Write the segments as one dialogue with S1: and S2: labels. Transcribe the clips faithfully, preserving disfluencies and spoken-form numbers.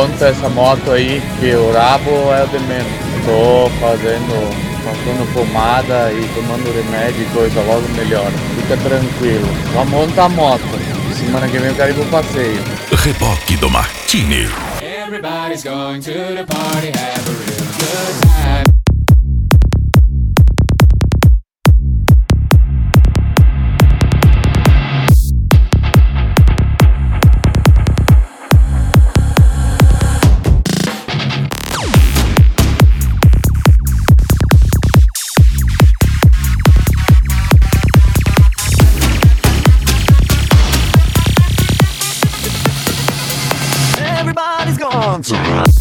S1: quanto a essa moto aí, que o rabo é o de menos. Tô fazendo, passando pomada e tomando remédio e coisa, logo melhor. Fica tranquilo. Só monta a moto. Semana que vem eu quero ir pro passeio.
S2: Reboque do Martini.
S3: Everybody's going to the party, have a real good time.
S4: Everybody's gone to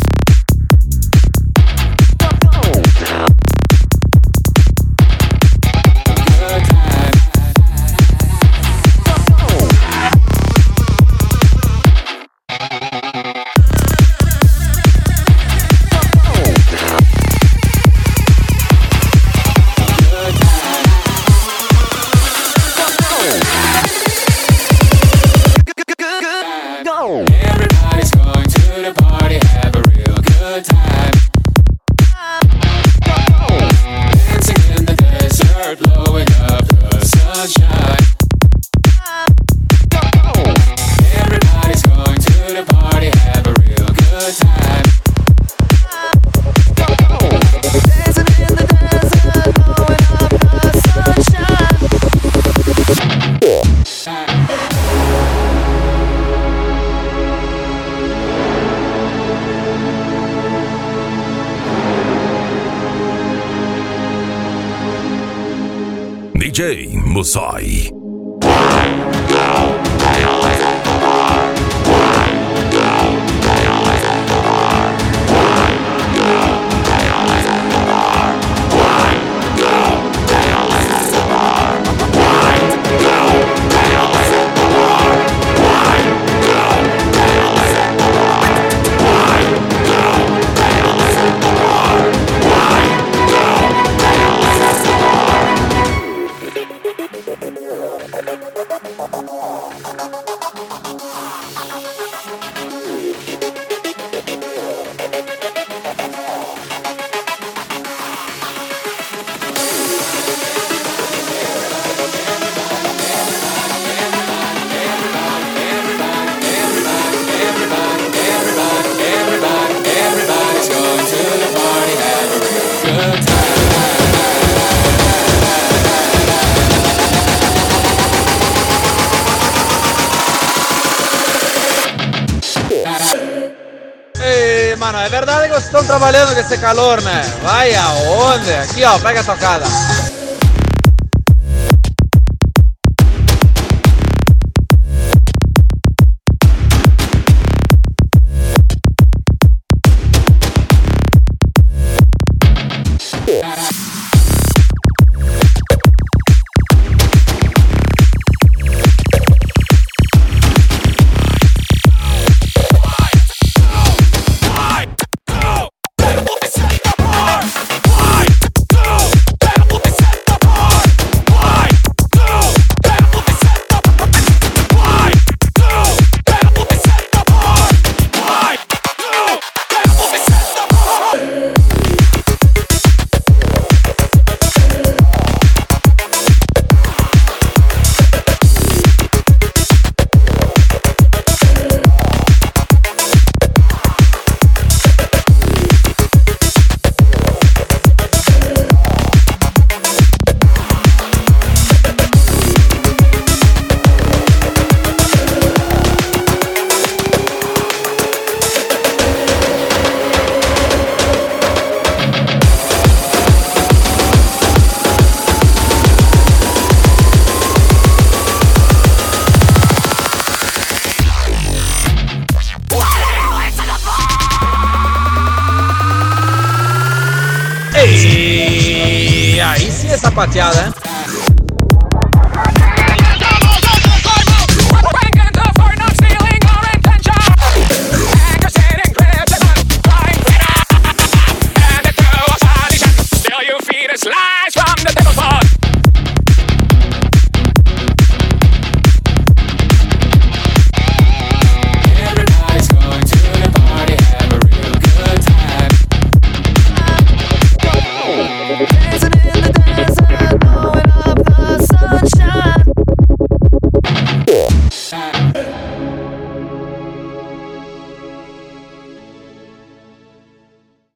S3: Everybody's going to the party, have a real good time. Dancing in the desert, blowing up the sunshine. Everybody's going to the party, have a real good time.
S4: dancing in the desert, blowing up the sunshine.
S2: D J Musai.
S3: Everybody's going to the party, have a real good time.
S1: Ei, mano, é verdade que vocês estão trabalhando com esse calor, né? Vai aonde? Aqui, ó, pega a tocada. E aí sim é sapateada, né?